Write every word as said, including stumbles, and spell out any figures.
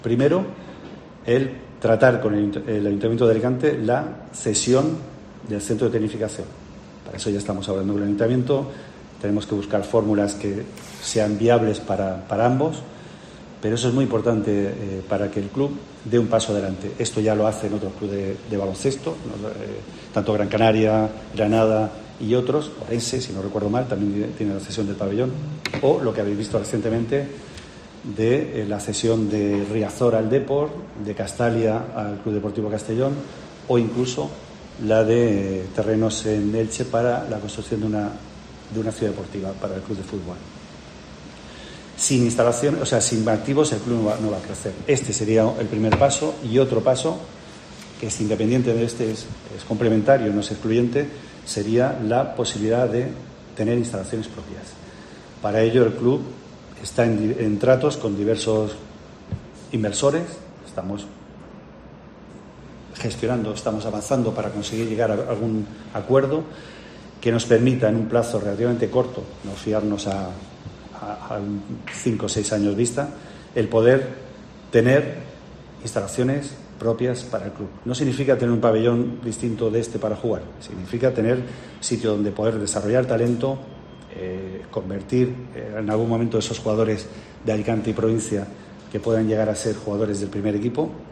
Primero, el tratar con el, el Ayuntamiento de Alicante la cesión del centro de tecnificación. Para eso ya estamos hablando con el Ayuntamiento, tenemos que buscar fórmulas que sean viables para, para ambos, pero eso es muy importante eh, para que el club dé un paso adelante. Esto ya lo hacen otros clubes de, de baloncesto, ¿no? eh, tanto Gran Canaria, Granada y otros, Orense, si no recuerdo mal, también tiene la cesión del pabellón, o lo que habéis visto recientemente de eh, la cesión de Riazor al Depor, de Castalia al Club Deportivo Castellón, o incluso la de eh, terrenos en Elche para la construcción de una, de una ciudad deportiva para el club de fútbol. Sin instalaciones, o sea, sin activos el club no va, no va a crecer. Este sería el primer paso, y otro paso, que es independiente de este, es, es complementario, no es excluyente, sería la posibilidad de tener instalaciones propias. Para ello el club está en, en tratos con diversos inversores, estamos gestionando, estamos avanzando para conseguir llegar a algún acuerdo que nos permita en un plazo relativamente corto, no fiarnos a, a, a cinco o seis años vista, el poder tener instalaciones propias para el club. No significa tener un pabellón distinto de este para jugar, significa tener sitio donde poder desarrollar talento, eh, convertir eh, en algún momento esos jugadores de Alicante y provincia que puedan llegar a ser jugadores del primer equipo.